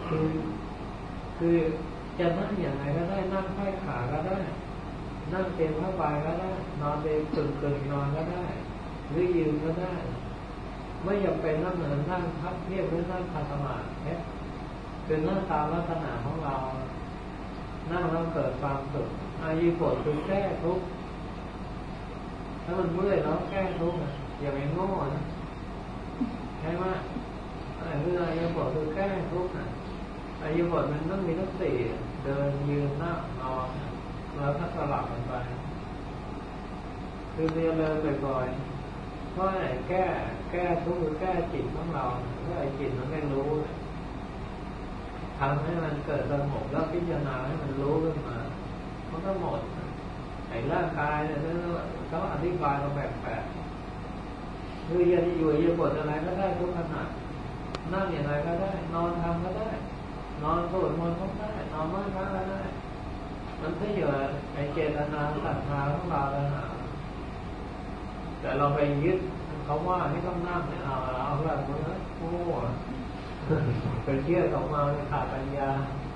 คือคือจะนั่งอย่างไรก็ได้นั่งไขว้ขาก็ได้นั่งเต็มผ้าใบก็ได้นอนเต็มกึ่งนอนก็ได้หรือยืนก็ได้ไม่จำเป็นนั่งเหมือนนั่งพับเพียบหรือนั่งขัดสมาธิคือนั่งตามลักษณะของเรานั่งแล้วเกิดความสุขอายุผลคือแก้ทุกข์ถ้ามันเมื่อยแล้วแก้ทุกข์อย่าไปโง่นะใช่ไหมเรื่องอายุผลคือแก้ทุกข์อายุผลมันต้องมีทั้งสี่เดินยืนนั่งนอนแล้วก็สลับกันไปคือเรียนเลยบ่อยๆเพราะไหนแก้ทุกข์หรือแก้จิตของเราเพราะไอ้จิตมันไม่รู้ทำให้มันเกิดสงบแล้วพิจารณาให้มันรู้ขึ้นมามันก็หมดไอ้ร่างกายเนี่ยเขาอธิบายมาแบบแปลกคือจะอยู่จะปวดอะไรก็ได้ทุกขณะนั่งอย่างไรก็ได้นอนทำก็ได้นอนสวดมนต์ก็ได้นอนไหว้พระก็ได้มันไม่อยู่ไอ้เจตนาศรัทธาของเราแล้วนะแต่เราไปยึดเขาว่าให้ต้องนั่งเอาละคนนั้นโอ้เป็นเชื่อของเราขาดปัญญา